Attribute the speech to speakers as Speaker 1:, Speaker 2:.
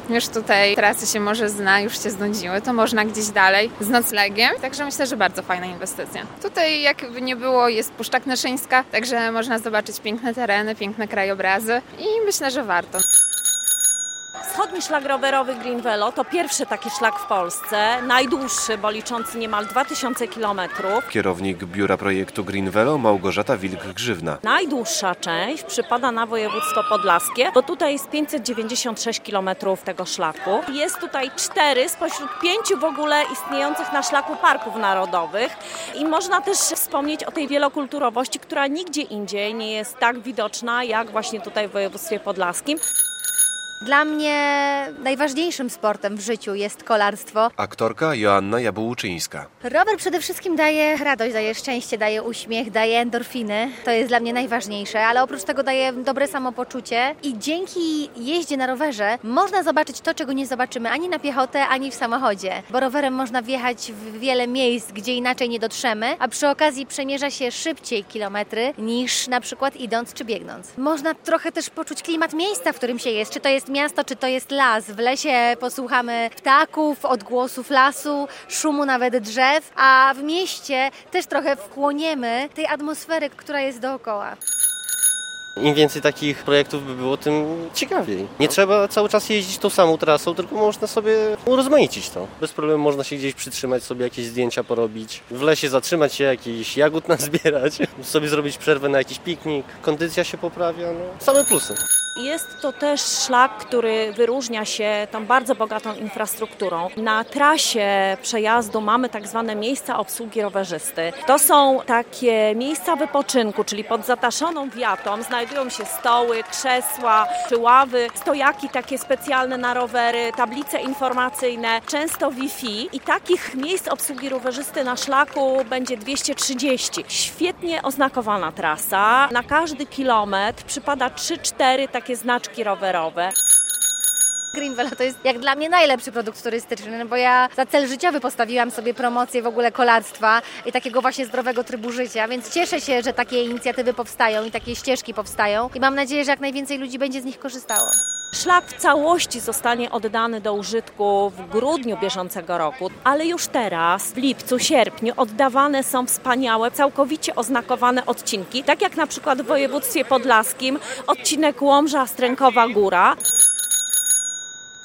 Speaker 1: już tutaj trasy się może zna, już się znudziły, to można gdzieś dalej z noclegiem. Także myślę, że bardzo fajna inwestycja. Tutaj jakby nie było, jest Puszcza Knyszyńska, także można zobaczyć piękne tereny, piękne krajobrazy i myślę, że warto.
Speaker 2: Wschodni szlak rowerowy Green Velo to pierwszy taki szlak w Polsce, najdłuższy, bo liczący niemal 2000 km.
Speaker 3: Kierownik biura projektu Green Velo Małgorzata Wilk-Grzywna.
Speaker 2: Najdłuższa część przypada na województwo podlaskie, bo tutaj jest 596 km tego szlaku. Jest tutaj 4 spośród 5 w ogóle istniejących na szlaku parków narodowych i można też wspomnieć o tej wielokulturowości, która nigdzie indziej nie jest tak widoczna jak właśnie tutaj w województwie podlaskim.
Speaker 4: Dla mnie najważniejszym sportem w życiu jest kolarstwo.
Speaker 3: Aktorka Joanna Jabułczyńska.
Speaker 4: Rower przede wszystkim daje radość, daje szczęście, daje uśmiech, daje endorfiny. To jest dla mnie najważniejsze, ale oprócz tego daje dobre samopoczucie i dzięki jeździe na rowerze można zobaczyć to, czego nie zobaczymy ani na piechotę, ani w samochodzie. Bo rowerem można wjechać w wiele miejsc, gdzie inaczej nie dotrzemy, a przy okazji przemierza się szybciej kilometry niż na przykład idąc czy biegnąc. Można trochę też poczuć klimat miejsca, w którym się jest, czy to jest miasto, czy to jest las. W lesie posłuchamy ptaków, odgłosów lasu, szumu nawet drzew, a w mieście też trochę wchłoniemy tej atmosfery, która jest dookoła.
Speaker 5: Im więcej takich projektów by było, tym ciekawiej. Nie trzeba cały czas jeździć tą samą trasą, tylko można sobie urozmaicić to. Bez problemu można się gdzieś przytrzymać, sobie jakieś zdjęcia porobić. W lesie zatrzymać się, jakiś jagód nazbierać, sobie zrobić przerwę na jakiś piknik. Kondycja się poprawia, same plusy.
Speaker 2: Jest to też szlak, który wyróżnia się tą bardzo bogatą infrastrukturą. Na trasie przejazdu mamy tak zwane miejsca obsługi rowerzysty. To są takie miejsca wypoczynku, czyli pod zataszoną wiatą znajdują się stoły, krzesła czy ławy, stojaki takie specjalne na rowery, tablice informacyjne, często Wi-Fi i takich miejsc obsługi rowerzysty na szlaku będzie 230. Świetnie oznakowana trasa. Na każdy kilometr przypada 3-4 takie znaczki rowerowe.
Speaker 4: Green Velo to jest jak dla mnie najlepszy produkt turystyczny, bo ja za cel życiowy postawiłam sobie promocję w ogóle kolarstwa i takiego właśnie zdrowego trybu życia, więc cieszę się, że takie inicjatywy powstają i takie ścieżki powstają i mam nadzieję, że jak najwięcej ludzi będzie z nich korzystało.
Speaker 2: Szlak w całości zostanie oddany do użytku w grudniu bieżącego roku, ale już teraz, w lipcu, sierpniu oddawane są wspaniałe, całkowicie oznakowane odcinki, tak jak na przykład w województwie podlaskim odcinek Łomża-Strękowa Góra.